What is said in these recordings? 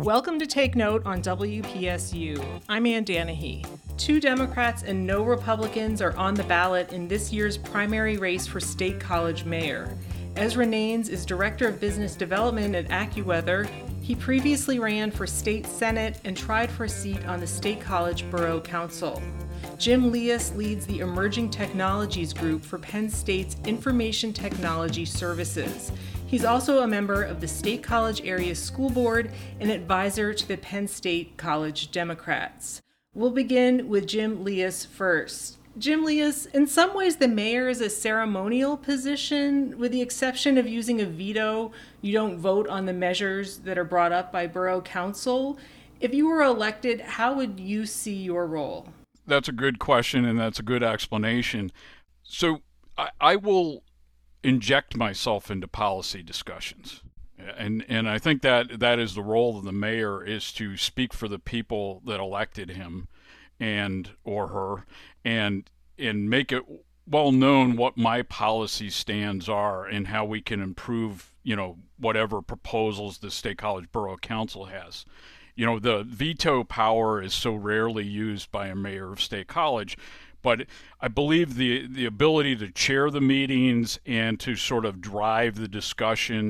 Welcome to Take Note on WPSU. I'm Ann Danahy. 2 Democrats and no Republicans are on the ballot in this year's primary race for State College mayor. Ezra Naines is Director of Business Development at AccuWeather. He previously ran for State Senate and tried for a seat on the State College Borough Council. Jim Leas leads the Emerging Technologies Group for Penn State's Information Technology Services. He's also a member of the State College Area School Board and advisor to the Penn State College Democrats. We'll begin with Jim Leas first. Jim Leas, in some ways the mayor is a ceremonial position. With the exception of using a veto, you don't vote on the measures that are brought up by Borough Council. If you were elected, how would you see your role? That's a good question, and that's a good explanation. So I will inject myself into policy discussions. And I think that is the role of the mayor, is to speak for the people that elected him and or her and make it well known what my policy stands are and how we can improve, whatever proposals the State College Borough Council has. The veto power is so rarely used by a mayor of State College, but I believe the ability to chair the meetings and to sort of drive the discussion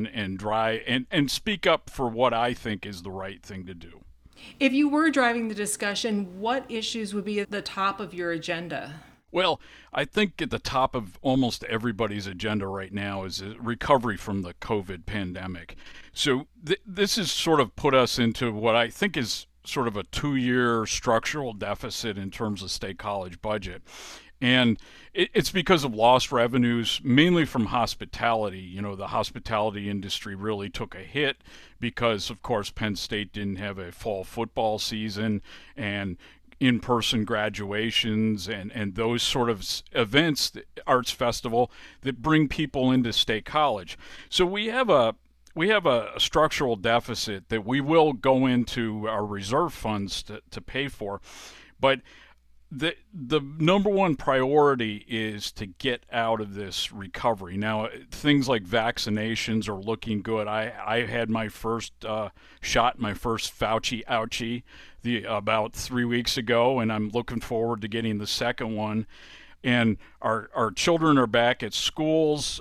and speak up for what I think is the right thing to do. If you were driving the discussion, what issues would be at the top of your agenda? Well, I think at the top of almost everybody's agenda right now is recovery from the COVID pandemic. So this has sort of put us into what I think is sort of a 2-year structural deficit in terms of State College budget. And it's because of lost revenues, mainly from hospitality. The hospitality industry really took a hit because, of course, Penn State didn't have a fall football season and in-person graduations and those sort of events, the arts festival, that bring people into State College. So we have a structural deficit that we will go into our reserve funds to pay for. But the number one priority is to get out of this recovery. Now, things like vaccinations are looking good. I had my first shot, my first Fauci ouchie, about 3 weeks ago, and I'm looking forward to getting the second one. And our children are back at schools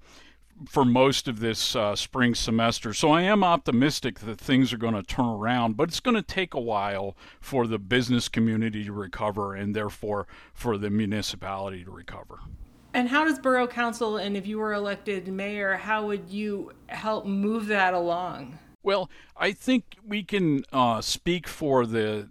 for most of this spring semester. So I am optimistic that things are going to turn around, but it's going to take a while for the business community to recover and therefore for the municipality to recover. And how does Borough Council, and if you were elected mayor, how would you help move that along? Well, I think we can speak for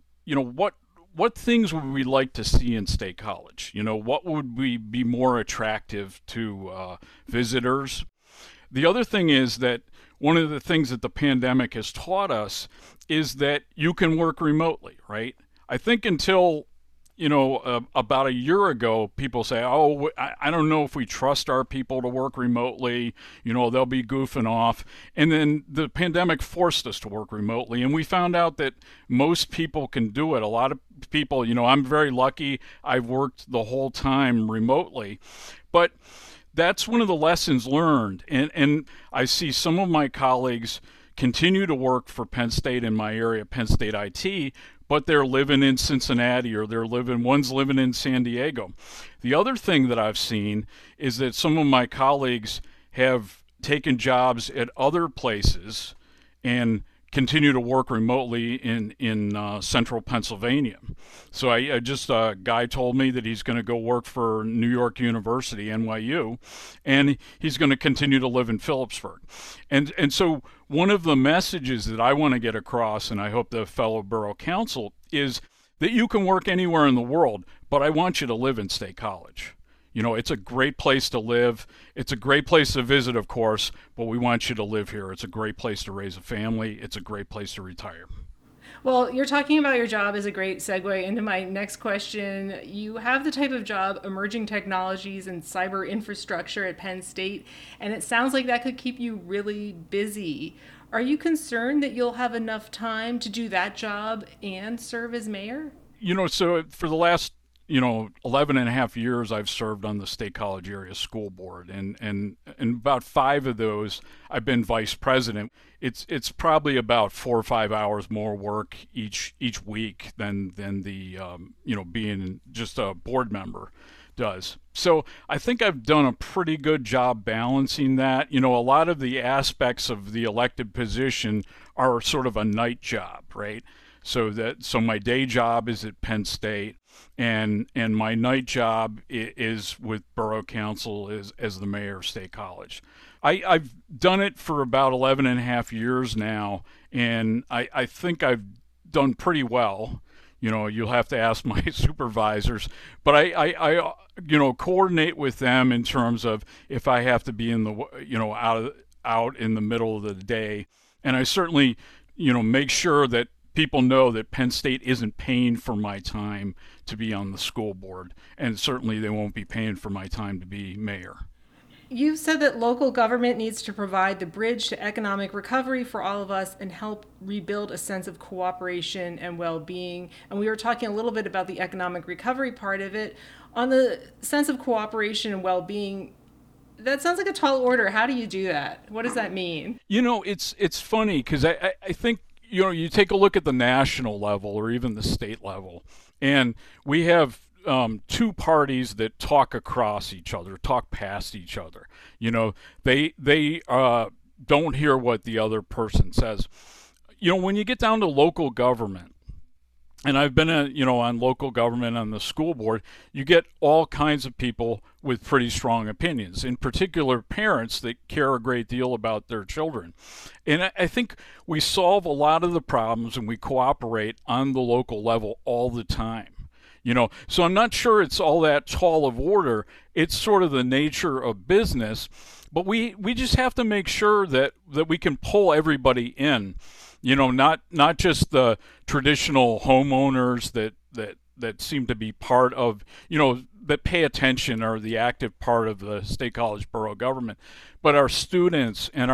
what things would we like to see in State College? What would be more attractive to visitors? The other thing is that one of the things that the pandemic has taught us is that you can work remotely, right? I think until, about a year ago, people say, I don't know if we trust our people to work remotely, they'll be goofing off. And then the pandemic forced us to work remotely, and we found out that most people can do it. A lot of people, I'm very lucky, I've worked the whole time remotely. But that's one of the lessons learned. And I see some of my colleagues continue to work for Penn State in my area, Penn State IT, but they're living in Cincinnati or one's living in San Diego. The other thing that I've seen is that some of my colleagues have taken jobs at other places and continue to work remotely in central Pennsylvania. So I just a guy told me that he's going to go work for New York University, NYU, and he's going to continue to live in Phillipsburg. And so one of the messages that I want to get across, and I hope the fellow Borough Council, is that you can work anywhere in the world, but I want you to live in State College. It's a great place to live. It's a great place to visit, of course, but we want you to live here. It's a great place to raise a family. It's a great place to retire. Well, you're talking about your job is a great segue into my next question. You have the type of job, emerging technologies and cyber infrastructure at Penn State, and it sounds like that could keep you really busy. Are you concerned that you'll have enough time to do that job and serve as mayor? So for the last 11 and a half years I've served on the State College Area School Board, and about 5 of those I've been vice president. It's probably about 4 or 5 hours more work each week than the being just a board member does. So I think I've done a pretty good job balancing that. A lot of the aspects of the elected position are sort of a night job, right? So my day job is at Penn State, and my night job is with Borough Council as the mayor of State College. I've done it for about 11 and a half years now, and I think I've done pretty well. You'll have to ask my supervisors, but I coordinate with them in terms of if I have to be in the out in the middle of the day, and I certainly make sure that people know that Penn State isn't paying for my time to be on the school board, and certainly they won't be paying for my time to be mayor. You've said that local government needs to provide the bridge to economic recovery for all of us and help rebuild a sense of cooperation and well-being. And we were talking a little bit about the economic recovery part of it. On the sense of cooperation and well-being, that sounds like a tall order. How do you do that? What does that mean? It's funny because I think, you take a look at the national level or even the state level, and we have 2 parties that talk across each other, talk past each other. They don't hear what the other person says. When you get down to local government, and I've been on local government on the school board, you get all kinds of people with pretty strong opinions, in particular parents that care a great deal about their children. And I think we solve a lot of the problems and we cooperate on the local level all the time. So I'm not sure it's all that tall of order. It's sort of the nature of business, but we just have to make sure that we can pull everybody in, not just the traditional homeowners that seem to be part of, that pay attention or the active part of the State College borough government, but our students and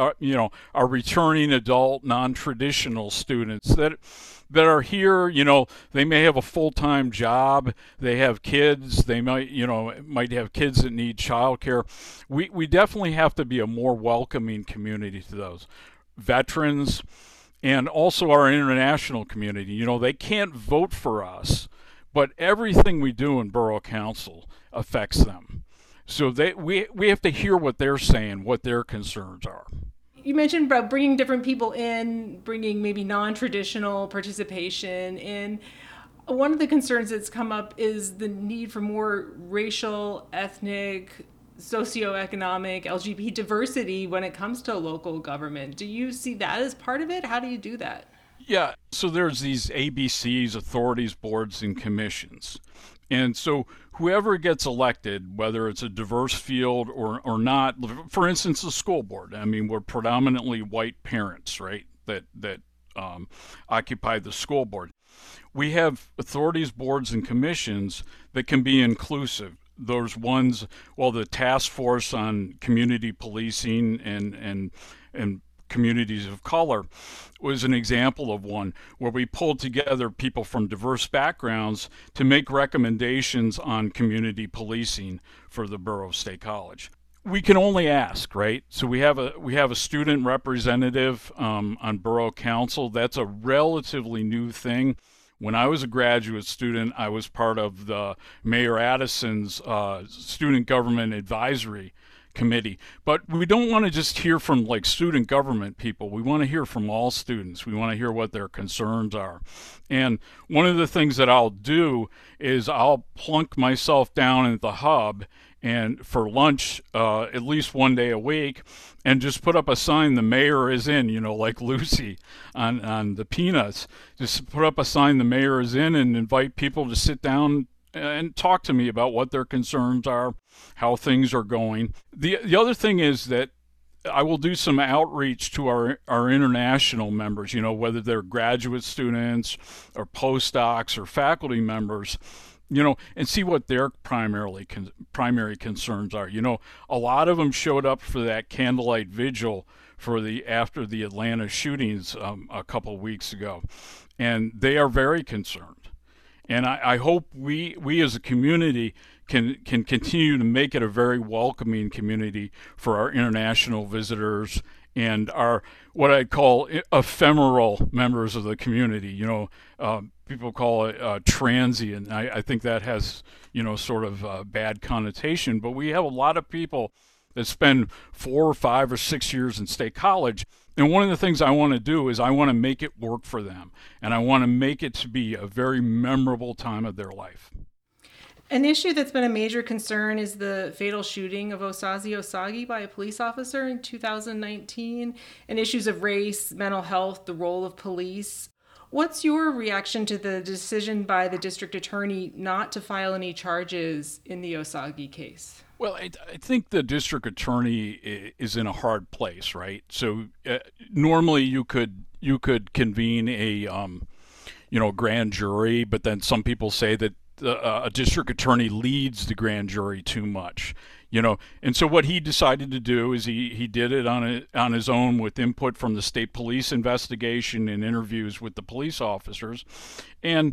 our returning adult non-traditional students that are here. They may have a full-time job, they have kids, they might have kids that need childcare. We definitely have to be a more welcoming community to those veterans, and also our international community. They can't vote for us, but everything we do in Borough Council affects them. So we have to hear what they're saying, what their concerns are. You mentioned about bringing different people in, bringing maybe non-traditional participation in. One of the concerns that's come up is the need for more racial, ethnic, socioeconomic, LGBT diversity when it comes to local government. Do you see that as part of it? How do you do that? Yeah, so there's these ABCs, authorities, boards, and commissions. And so whoever gets elected, whether it's a diverse field or not, for instance, the school board, we're predominantly white parents, right, that occupy the school board. We have authorities, boards, and commissions that can be inclusive. Those ones, the task force on community policing and communities of color was an example of one where we pulled together people from diverse backgrounds to make recommendations on community policing for the Borough of State College. We can only ask, right? So we have a student representative on Borough Council. That's a relatively new thing. When I was a graduate student, I was part of the Mayor Addison's Student Government Advisory Committee. But we don't want to just hear from student government people. We want to hear from all students. We want to hear what their concerns are. And one of the things that I'll do is I'll plunk myself down at the hub and for lunch at least one day a week and just put up a sign, the mayor is in, like Lucy on the Peanuts. Just put up a sign, the mayor is in, and invite people to sit down and talk to me about what their concerns are, how things are going. The other thing is that I will do some outreach to our international members, whether they're graduate students or postdocs or faculty members, and see what their primary concerns are. A lot of them showed up for that candlelight vigil after the Atlanta shootings a couple of weeks ago, and they are very concerned. And I hope we as a community can continue to make it a very welcoming community for our international visitors and our what I call ephemeral members of the community. People call it transient. I think that has sort of a bad connotation, but we have a lot of people that spend 4 or 5 or 6 years in State College. And one of the things I want to do is I want to make it work for them. And I want to make it to be a very memorable time of their life. An issue that's been a major concern is the fatal shooting of Osaze Osagi by a police officer in 2019, and issues of race, mental health, the role of police. What's your reaction to the decision by the district attorney not to file any charges in the Osagi case? Well, I think the district attorney is in a hard place, right? So normally you could convene a grand jury, but then some people say that a district attorney leads the grand jury too much, And so what he decided to do is he did it on his own with input from the state police investigation and interviews with the police officers, and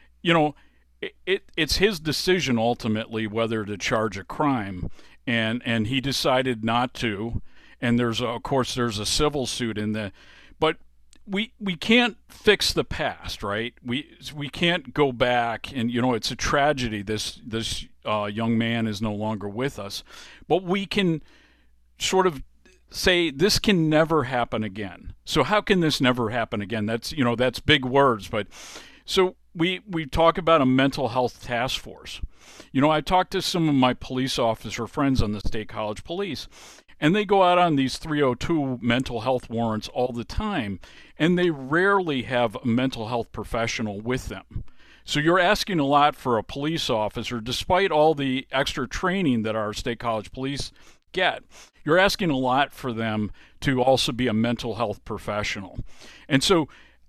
It's his decision ultimately whether to charge a crime, and he decided not to. And there's a civil suit in the, but we can't fix the past, right? We can't go back, and it's a tragedy. This young man is no longer with us, but we can sort of say this can never happen again. So how can this never happen again? That's big words, but so. We talk about a mental health task force. I talked to some of my police officer friends on the State College Police, and they go out on these 302 mental health warrants all the time, and they rarely have a mental health professional with them. So you're asking a lot for a police officer, despite all the extra training that our State College Police get. You're asking a lot for them to also be a mental health professional. And so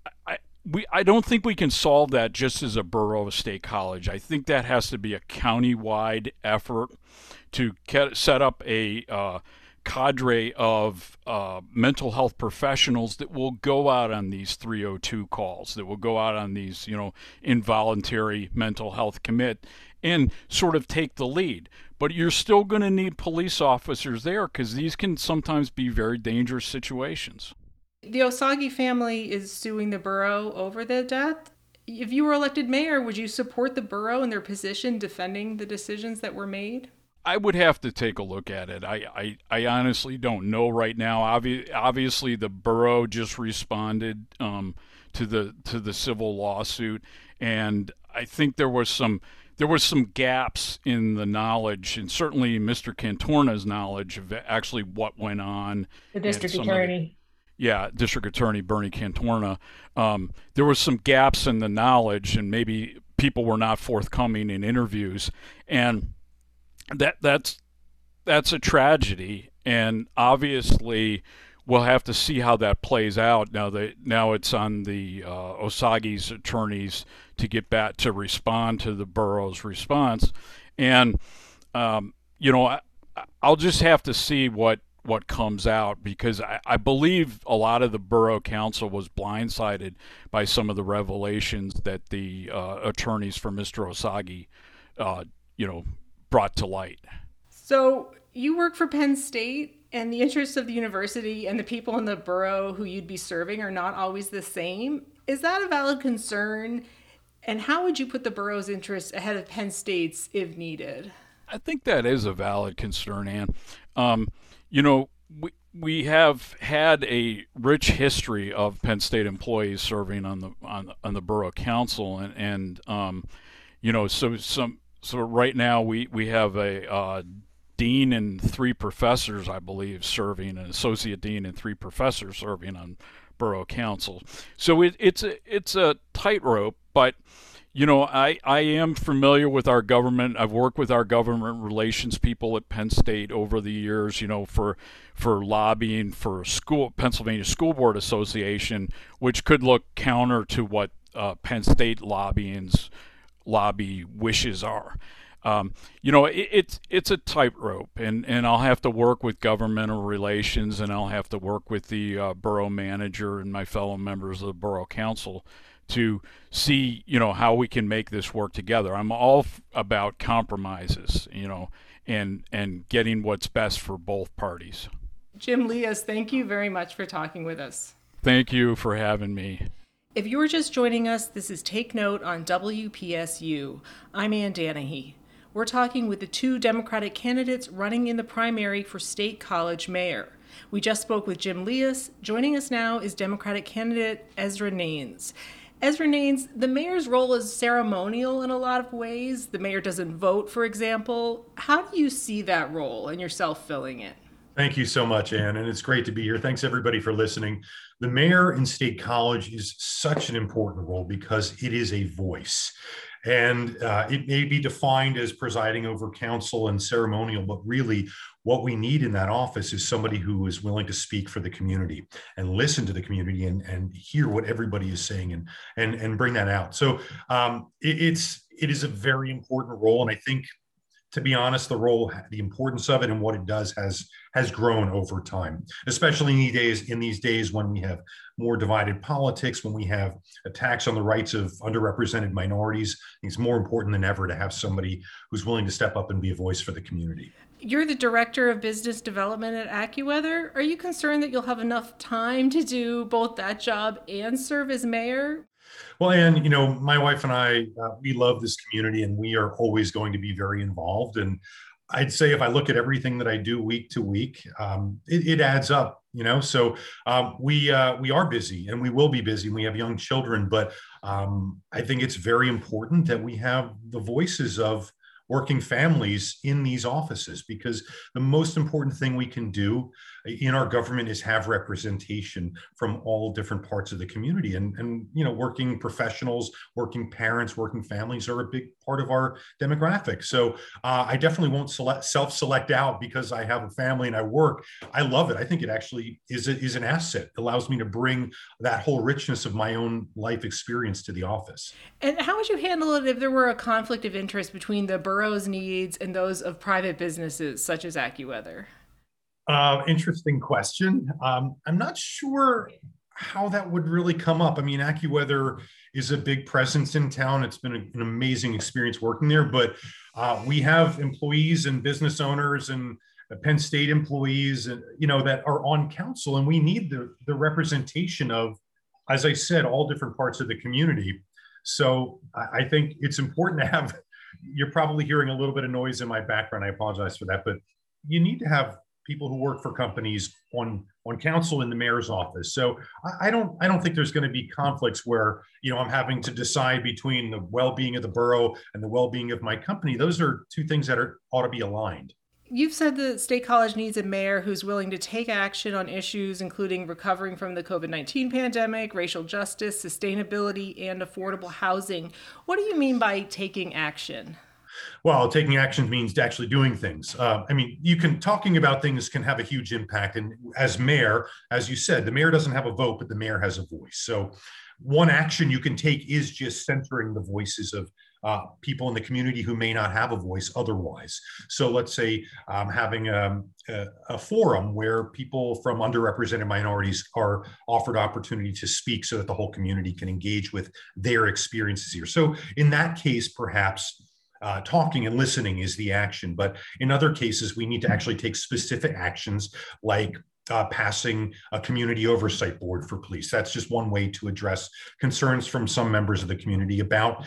I don't think we can solve that just as a borough of State College. I think that has to be a county-wide effort to set up a cadre of mental health professionals that will go out on these 302 calls, that will go out on these, involuntary mental health commit and sort of take the lead. But you're still going to need police officers there because these can sometimes be very dangerous situations. The Osagi family is suing the borough over the death. If you were elected mayor, would you support the borough in their position defending the decisions that were made? I would have to take a look at it. I honestly don't know right now. Obviously, the borough just responded to the civil lawsuit, and I think there was some gaps in the knowledge, and certainly Mr. Cantorna's knowledge of actually what went on. The district attorney. District Attorney Bernie Cantorna. There was some gaps in the knowledge, and maybe people were not forthcoming in interviews, and that's a tragedy. And obviously, we'll have to see how that plays out. Now it's on the Osagi's attorneys to get back to respond to the borough's response, and I'll just have to see what comes out, because I believe a lot of the borough council was blindsided by some of the revelations that the attorneys for Mr. Osagi, brought to light. So you work for Penn State, and the interests of the university and the people in the borough who you'd be serving are not always the same. Is that a valid concern? And how would you put the borough's interests ahead of Penn State's if needed? I think that is a valid concern, Ann. We have had a rich history of Penn State employees serving on the borough council, and so right now we have a dean and 3 professors, I believe, serving, an associate dean and 3 professors serving on borough council. So it's a tightrope, but I am familiar with our government. I've worked with our government relations people at Penn State over the years, for lobbying for Pennsylvania School Board Association, which could look counter to what Penn State lobby wishes are. It's a tightrope, and I'll have to work with governmental relations, and I'll have to work with the borough manager and my fellow members of the borough council to see, how we can make this work together. I'm all about compromises, and getting what's best for both parties. Jim Lias, thank you very much for talking with us. Thank you for having me. If you're just joining us, this is Take Note on WPSU. I'm Ann Danahy. We're talking with the two Democratic candidates running in the primary for State College mayor. We just spoke with Jim Lias. Joining us now is Democratic candidate Ezra Naines. Ezra Naines, the mayor's role is ceremonial in a lot of ways. The mayor doesn't vote, for example. How do you see that role and yourself filling it? Thank you so much, Ann, and it's great to be here. Thanks, everybody, for listening. The mayor in State College is such an important role because it is a voice. And it may be defined as presiding over council and ceremonial, but really what we need in that office is somebody who is willing to speak for the community and listen to the community and hear what everybody is saying and bring that out. So it is a very important role. And I think, to be honest, the importance of it and what it does has grown over time, especially in these days when we have more divided politics, when we have attacks on the rights of underrepresented minorities. It's more important than ever to have somebody who's willing to step up and be a voice for the community. You're the director of business development at AccuWeather. Are you concerned that you'll have enough time to do both that job and serve as mayor? Well, Ann, my wife and I, we love this community and we are always going to be very involved. And I'd say if I look at everything that I do week to week, it adds up, So we are busy and we will be busy. And we have young children, but I think it's very important that we have the voices of working families in these offices, because the most important thing we can do in our government is have representation from all different parts of the community. And working professionals, working parents, working families are a big part of our demographic. So I definitely won't self-select out because I have a family and I work. I love it. I think it actually is an asset. It allows me to bring that whole richness of my own life experience to the office. And how would you handle it if there were a conflict of interest between the borough's needs and those of private businesses such as AccuWeather? Interesting question. I'm not sure how that would really come up. I mean, AccuWeather is a big presence in town. It's been an amazing experience working there, but we have employees and business owners and Penn State employees, that are on council, and we need the representation of, as I said, all different parts of the community. So I think it's important to have. You're probably hearing a little bit of noise in my background. I apologize for that, but you need to have people who work for companies on council in the mayor's office. So I don't think there's going to be conflicts where, I'm having to decide between the well-being of the borough and the well-being of my company. Those are two things that ought to be aligned. You've said the State College needs a mayor who's willing to take action on issues including recovering from the COVID-19 pandemic, racial justice, sustainability, and affordable housing. What do you mean by taking action? Well, taking action means actually doing things. Talking about things can have a huge impact. And as mayor, as you said, the mayor doesn't have a vote, but the mayor has a voice. So one action you can take is just centering the voices of people in the community who may not have a voice otherwise. So let's say having a forum where people from underrepresented minorities are offered opportunity to speak so that the whole community can engage with their experiences here. So in that case, perhaps talking and listening is the action. But in other cases, we need to actually take specific actions like passing a community oversight board for police. That's just one way to address concerns from some members of the community about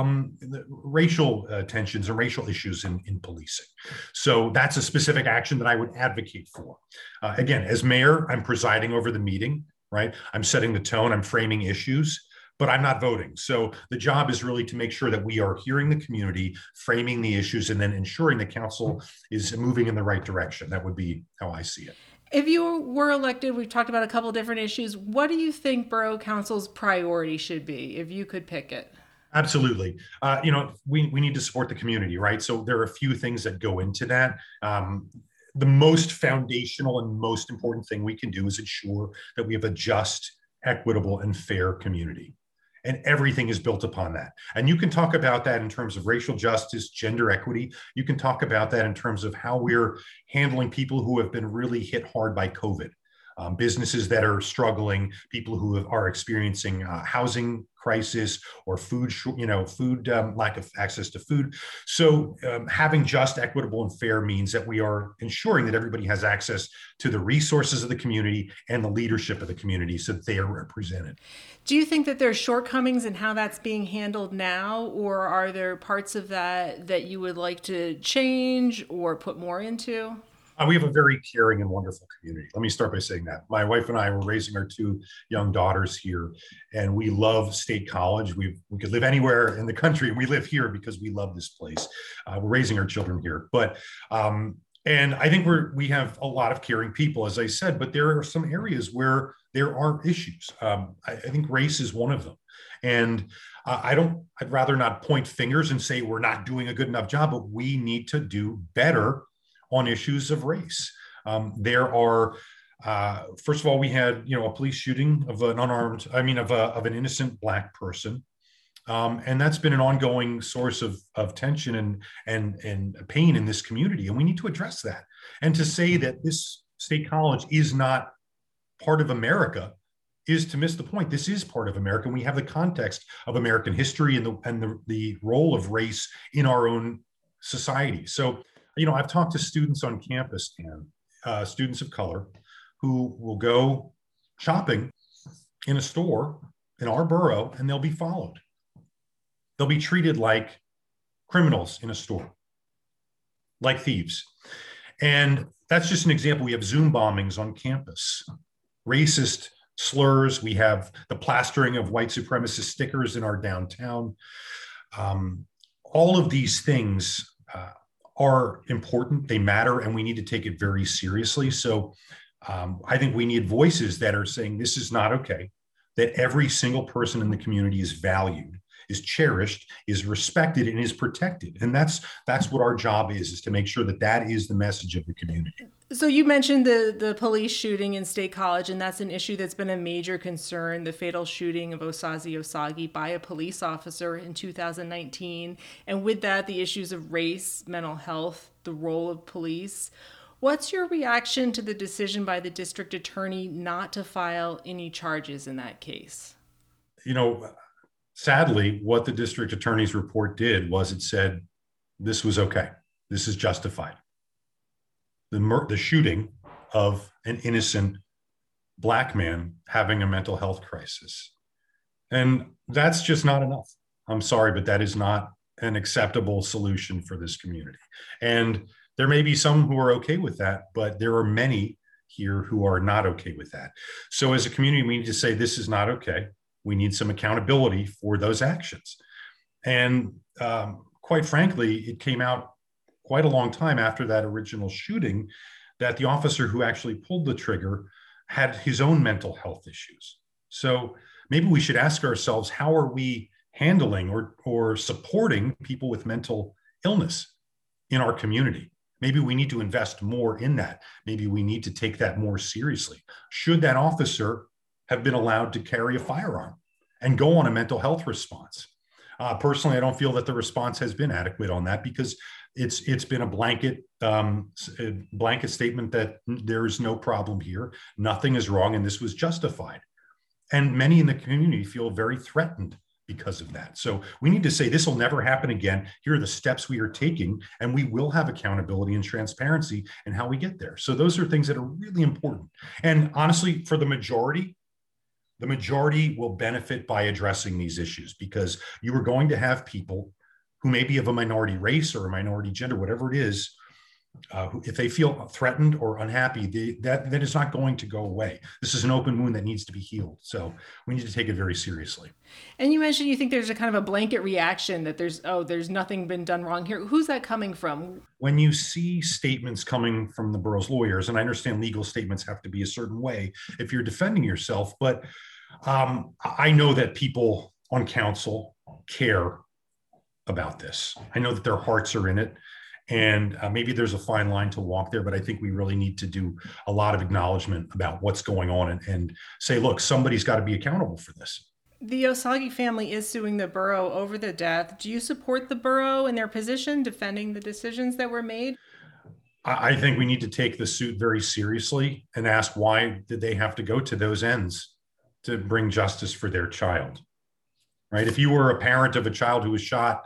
racial tensions and racial issues in policing. So that's a specific action that I would advocate for. Again, as mayor, I'm presiding over the meeting, right? I'm setting the tone, I'm framing issues, but I'm not voting. So the job is really to make sure that we are hearing the community, framing the issues, and then ensuring the council is moving in the right direction. That would be how I see it. If you were elected, we've talked about a couple different issues. What do you think Borough Council's priority should be, if you could pick it? Absolutely. We need to support the community, right? So there are a few things that go into that. The most foundational and most important thing we can do is ensure that we have a just, equitable, and fair community. And everything is built upon that. And you can talk about that in terms of racial justice, gender equity. You can talk about that in terms of how we're handling people who have been really hit hard by COVID. businesses that are struggling, people who are experiencing housing crisis or food lack of access to food. So having just, equitable, and fair means that we are ensuring that everybody has access to the resources of the community and the leadership of the community so that they are represented. Do you think that there's shortcomings in how that's being handled now, or are there parts of that you would like to change or put more into? We have a very caring and wonderful community. Let me start by saying that. My wife and I were raising our two young daughters here, and we love State College. We could live anywhere in the country. We live here because we love this place. We're raising our children here. And I think we have a lot of caring people, as I said, but there are some areas where there are issues. I think race is one of them. And I'd rather not point fingers and say we're not doing a good enough job, but we need to do better on issues of race. There are, first of all, we had, a police shooting of of an innocent Black person. And that's been an ongoing source of tension and pain in this community. And we need to address that. And to say that this State College is not part of America is to miss the point. This is part of America. And we have the context of American history and the role of race in our own society. So, I've talked to students on campus, and students of color who will go shopping in a store in our borough, and they'll be followed. They'll be treated like criminals in a store, like thieves. And that's just an example. We have Zoom bombings on campus, racist slurs. We have the plastering of white supremacist stickers in our downtown. All of these things are important, they matter, and we need to take it very seriously. So I think we need voices that are saying this is not okay, that every single person in the community is valued, is cherished, is respected, and is protected. And that's what our job is to make sure that is the message of the community. So you mentioned the police shooting in State College, and that's an issue that's been a major concern, the fatal shooting of Osaze Osagi by a police officer in 2019. And with that, the issues of race, mental health, the role of police. What's your reaction to the decision by the district attorney not to file any charges in that case? Sadly, what the district attorney's report did was it said this was okay. This is justified. The shooting of an innocent Black man having a mental health crisis. And that's just not enough. I'm sorry, but that is not an acceptable solution for this community. And there may be some who are okay with that, but there are many here who are not okay with that. So as a community, we need to say this is not okay. We need some accountability for those actions. And quite frankly, it came out quite a long time after that original shooting that the officer who actually pulled the trigger had his own mental health issues. So maybe we should ask ourselves, how are we handling or supporting people with mental illness in our community? Maybe we need to invest more in that. Maybe we need to take that more seriously. Should that officer have been allowed to carry a firearm and go on a mental health response? Personally, I don't feel that the response has been adequate on that, because it's been a blanket statement that there is no problem here, nothing is wrong, and this was justified. And many in the community feel very threatened because of that. So we need to say this will never happen again. Here are the steps we are taking, and we will have accountability and transparency in how we get there. So those are things that are really important. And honestly, for the majority will benefit by addressing these issues, because you are going to have people who may be of a minority race or a minority gender, whatever it is, if they feel threatened or unhappy, that is not going to go away. This is an open wound that needs to be healed. So we need to take it very seriously. And you mentioned you think there's a kind of a blanket reaction that there's nothing been done wrong here. Who's that coming from? When you see statements coming from the borough's lawyers, and I understand legal statements have to be a certain way if you're defending yourself, but I know that people on council care about this. I know that their hearts are in it, and maybe there's a fine line to walk there, but I think we really need to do a lot of acknowledgement about what's going on and say, look, somebody's got to be accountable for this. The Osagi family is suing the borough over the death. Do you support the borough in their position defending the decisions that were made? I think we need to take the suit very seriously and ask, why did they have to go to those ends to bring justice for their child? Right? If you were a parent of a child who was shot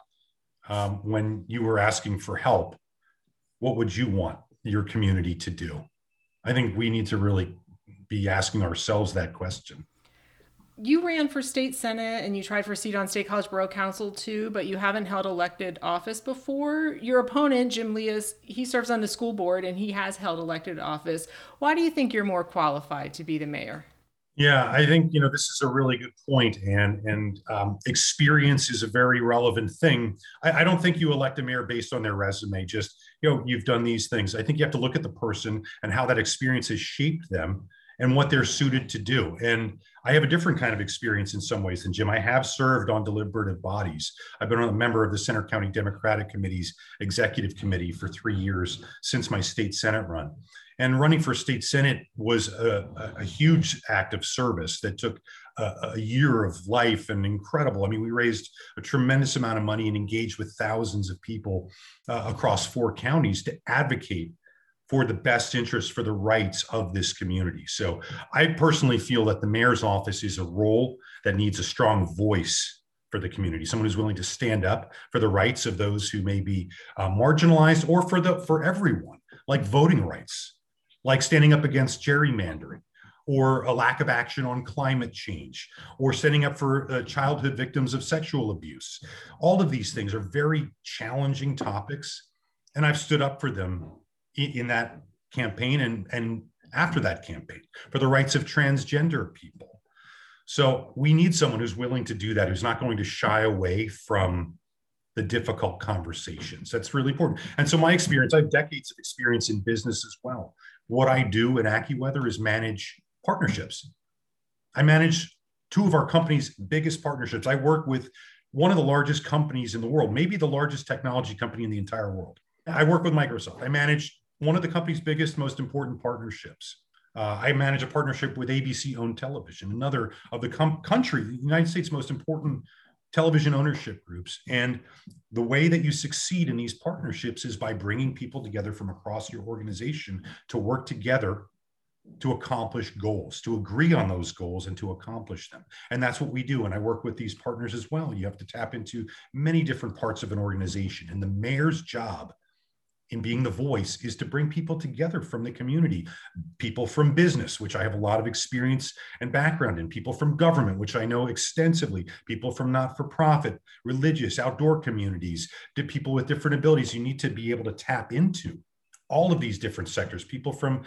when you were asking for help, what would you want your community to do? I think we need to really be asking ourselves that question. You ran for state senate and you tried for a seat on State College Borough Council too, but you haven't held elected office before. Your opponent, Jim Lias, he serves on the school board and he has held elected office. Why do you think you're more qualified to be the mayor? Yeah, I think this is a really good point, and experience is a very relevant thing. I don't think you elect a mayor based on their resume. Just you've done these things. I think you have to look at the person and how that experience has shaped them and what they're suited to do. And I have a different kind of experience in some ways than Jim. I have served on deliberative bodies. I've been a member of the Center County Democratic Committee's executive committee for 3 years since my state senate run. And running for state senate was a huge act of service that took a year of life and incredible. I mean, we raised a tremendous amount of money and engaged with thousands of people across 4 counties to advocate for the best interests for the rights of this community. So I personally feel that the mayor's office is a role that needs a strong voice for the community, someone who's willing to stand up for the rights of those who may be marginalized, or for everyone, like voting rights, like standing up against gerrymandering, or a lack of action on climate change, or standing up for childhood victims of sexual abuse. All of these things are very challenging topics, and I've stood up for them in that campaign and after that campaign, for the rights of transgender people. So we need someone who's willing to do that, who's not going to shy away from the difficult conversations. That's really important. And so my experience, I have decades of experience in business as well. What I do at AccuWeather is manage partnerships. I manage 2 of our company's biggest partnerships. I work with one of the largest companies in the world, maybe the largest technology company in the entire world. I work with Microsoft. I manage one of the company's biggest, most important partnerships. I manage a partnership with ABC-owned television, another of the the United States' most important television ownership groups. And the way that you succeed in these partnerships is by bringing people together from across your organization to work together to accomplish goals, to agree on those goals and to accomplish them. And that's what we do. And I work with these partners as well. You have to tap into many different parts of an organization. And the mayor's job in being the voice is to bring people together from the community, people from business, which I have a lot of experience and background in, people from government, which I know extensively, people from not-for-profit, religious, outdoor communities, to people with different abilities. You need to be able to tap into all of these different sectors, people from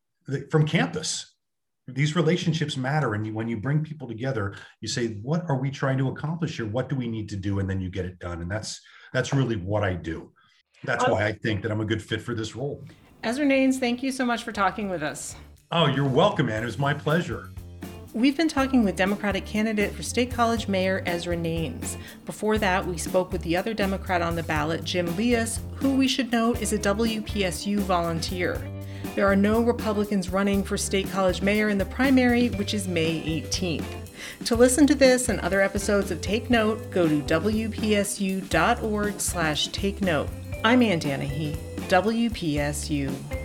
campus. These relationships matter. And when you bring people together, you say, what are we trying to accomplish here? What do we need to do? And then you get it done. And that's really what I do. That's why I think that I'm a good fit for this role. Ezra Naines, thank you so much for talking with us. Oh, you're welcome, Ann. It was my pleasure. We've been talking with Democratic candidate for State College Mayor Ezra Naines. Before that, we spoke with the other Democrat on the ballot, Jim Lias, who we should note is a WPSU volunteer. There are no Republicans running for State College Mayor in the primary, which is May 18th. To listen to this and other episodes of Take Note, go to wpsu.org/take note. I'm Ann Danahy, WPSU.